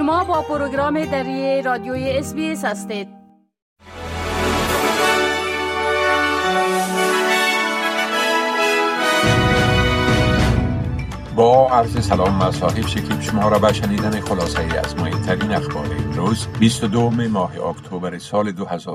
شما با پروگرام دری رادیوی SBS هستید. با عرض سلام مصاحب شکیب شما را به شنیدن خلاصه از مهمترین اخبار امروز 22 ماه اکتبر سال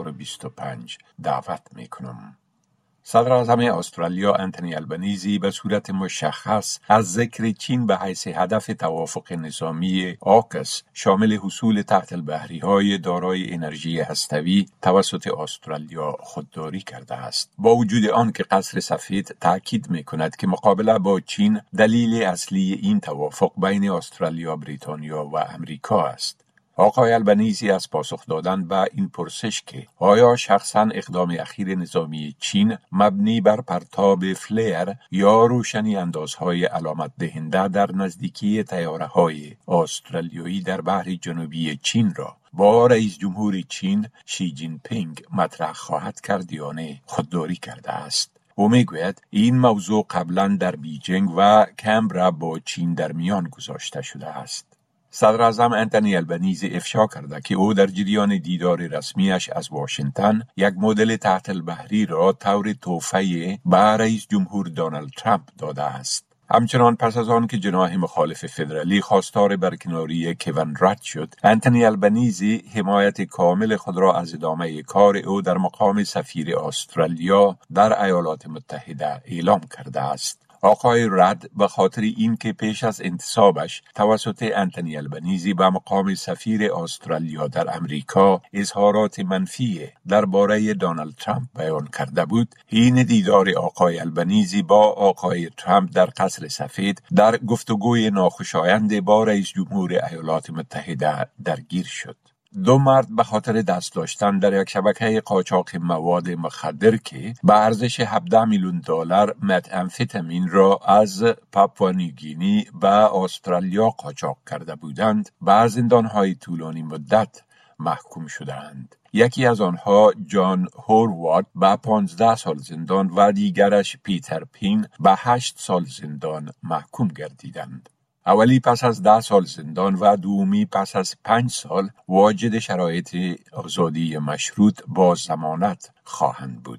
2025 دعوت میکنم. صدر اعظم استرالیا انتونی البنیزی به صورت مشخص از ذکر چین به حیث هدف توافق نظامی آکس شامل حصول تحت البحری‌های دارای انرژی هسته‌ای توسط استرالیا خودداری کرده است. با وجود آن که قصر سفید تاکید می‌کند که مقابله با چین دلیل اصلی این توافق بین استرالیا، بریتانیا و امریکا است. آقای البنیزی از پاسخ دادن به این پرسش که آیا شخصاً اقدام اخیر نظامی چین مبنی بر پرتاب فلیر یا روشنی اندازهای علامت دهنده در نزدیکی طیاره‌های استرالیایی در بحر جنوبی چین را با رئیس جمهور چین شی جین پینگ مطرح خواهد کرد یا نه خودداری کرده است. او میگوید این موضوع قبلاً در بیجینگ و کمبرا با چین در میان گذاشته شده است. صدر اعظم انتونی البنیزی افشا کرده که او در جریان دیدار رسمیش از واشنگتن یک مدل تحت البحری را طور تحفه به رئیس جمهور دونالد ترامپ داده است. همچنان پس از آن که جناح مخالف فدرالی خواستار برکناری کوین رد شد، انتونی البنیزی حمایت کامل خود را از ادامه کار او در مقام سفیر استرالیا در ایالات متحده اعلام کرده است. آقای رد به خاطر اینکه پیش از انتصابش توسط انتونی البنیزی به مقام سفیر استرالیا در امریکا اظهارات منفی درباره دونالد ترامپ بیان کرده بود، این دیدار آقای البنیزی با آقای ترامپ در قصر سفید در گفتگوی ناخوشایند با رئیس جمهور ایالات متحده درگیر شد. دو مرد به خاطر دست داشتن در یک شبکه قاچاق مواد مخدر که به ارزش 17 میلیون دلار متامفتامین را از پاپوا نیوگینی به استرالیا قاچاق کرده بودند، به زندان‌های طولانی مدت محکوم شدند. یکی از آنها جان هوروارد به 15 سال زندان و دیگرش پیتر پین به 8 سال زندان محکوم گردیدند. اولی پس از 10 سال زندان و دومی پس از 5 سال واجد شرایط آزادی مشروط با ضمانت خواهند بود.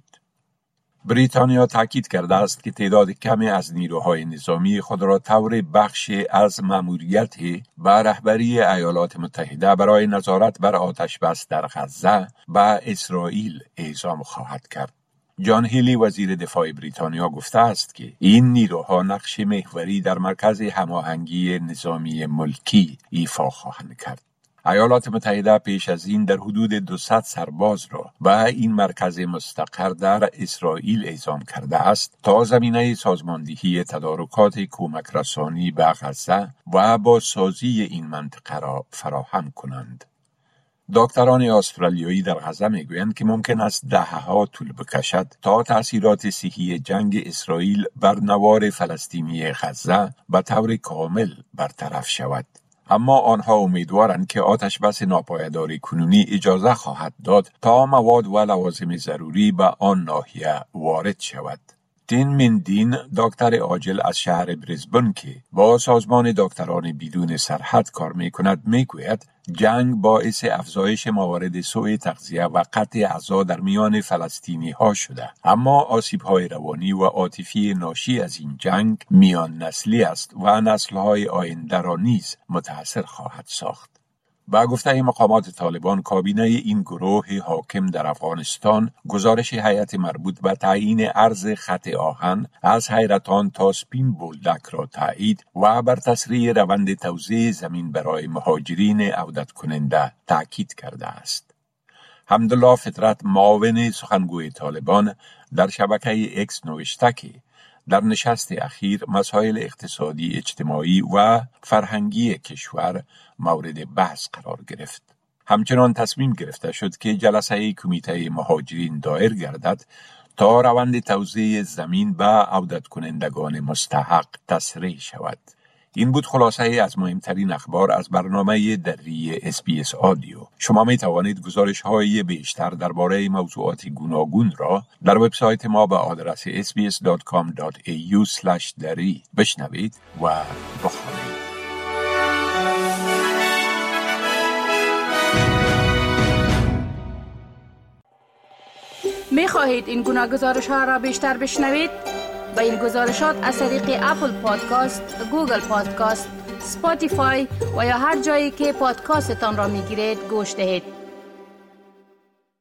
بریتانیا تاکید کرده است که تعداد کمی از نیروهای نظامی خود را طور بخش از مأموریت به رهبری ایالات متحده برای نظارت بر آتش بس در غزه به اسرائیل اعزام خواهد کرد. جان هیلی وزیر دفاع بریتانیا گفته است که این نیروها نقش محوری در مرکز هماهنگی نظامی ملکی ایفا خواهند کرد. ایالات متحده پیش از این در حدود 200 سرباز را به این مرکز مستقر در اسرائیل اعزام کرده است تا زمینه سازماندهی تدارکات کمک رسانی به غزه و بازسازی این منطقه را فراهم کنند. دکتران استرالیایی در غزه میگویند که ممکن است دهه‌ها طول بکشد تا تأثیرات صحی جنگ اسرائیل بر نوار فلسطینی غزه به طور کامل برطرف شود. اما آنها امیدوارند که آتش بس ناپایدار کنونی اجازه خواهد داد تا مواد و لوازم ضروری به آن ناحیه وارد شود. تین مندین دکتر عاجل از شهر بریزبن که با سازمان دکتران بدون سرحد کار میکند میگوید جنگ باعث افزایش موارد سوء تغذیه و قطع اعضا در میان فلسطینی ها شده، اما آسیب های روانی و عاطفی ناشی از این جنگ میان نسلی است و نسل های آینده را نیز متاثر خواهد ساخت. با گفته مقامات طالبان، کابینه این گروه حاکم در افغانستان گزارش هیئت مربوط به تعیین ارز خط آهن از حیرتان تا سپین بولدک را تایید و بر تسریع روند توزیع زمین برای مهاجرین عودت کننده تاکید کرده است. حمدالله فطرت معاون سخنگوی طالبان در شبکه اکس نوشته که در نشست اخیر مسائل اقتصادی، اجتماعی و فرهنگی کشور مورد بحث قرار گرفت. همچنان تصمیم گرفته شد که جلسه کمیته مهاجرین دایر گردد تا روند توزیع زمین به عودت کنندگان مستحق تسریع شود. این بود خلاصه از مهمترین اخبار از برنامه دری SBS آدیو. شما می توانید گزارش های بیشتر درباره موضوعات گوناگون را در وبسایت ما به آدرس sbs.com.au/dari بشنوید و بخوانید. می خواهید این گناه گزارش ها را بیشتر بشنوید؟ با این گزارشات از طریق اپل پادکاست، گوگل پادکاست، اسپاتیفای و یا هر جایی که پادکاستتان را می گیرید گوش دهید.